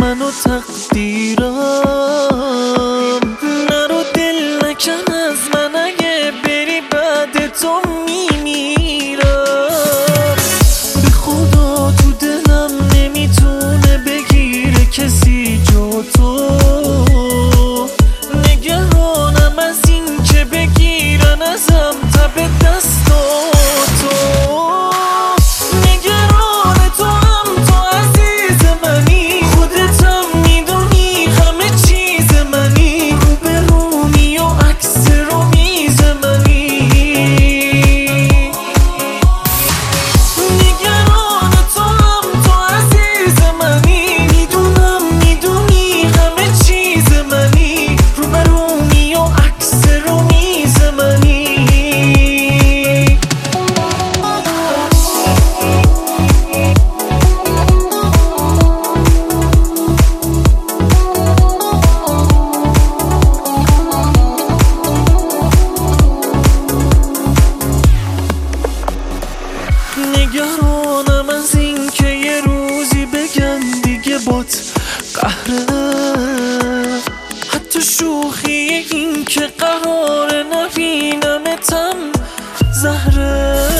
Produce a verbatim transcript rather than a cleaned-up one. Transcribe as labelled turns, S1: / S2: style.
S1: من و تقدیرم. نرو دل نکن از من، اگه بری بعد تو میمیرم. به خدا تو دلم نمیتونه بگیره کسی جو تو. نگرانم از این که بگیرن ازم تب دستاتو. نگران تو هم تو عزیز منی، خودتم میدونی همه چیز منی. رو به رومی و عکس رو میز منی. نگران تو هم تو عزیز منی، میدونم میدونی همه چیز منی. رو به رومی و عکس رو میز منی. نگرانم از این که یه روزی بگن دیگه بات قهره. حتی شوخی این که قراره نبینمتم زهره.